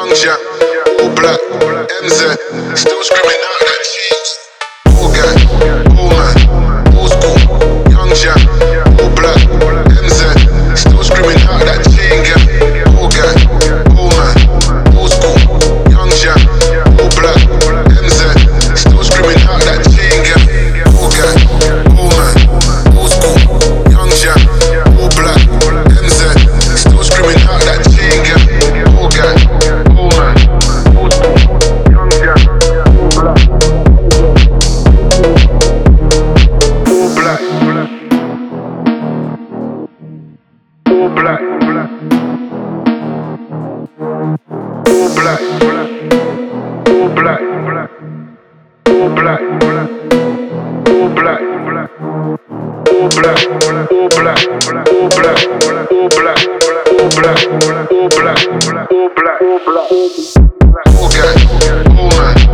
Young Jack, all black, MZ, still screaming out that cheese. All guy, all man, old school. Young Jack, all black, MZ, still screaming out that chain gang. All guy, all man, old school. Young Jack, all black, MZ, still screaming out that chain gang. All guy, all man, old school. Young Jack, all black, MZ, still screaming out that chain gang. All guy, all man, old school. Young Jack, all black, all black, all black, all black, all black, all black, all black, all black, all black, all black, all black, all black, all black, all black, all black, all black, all guy, all man.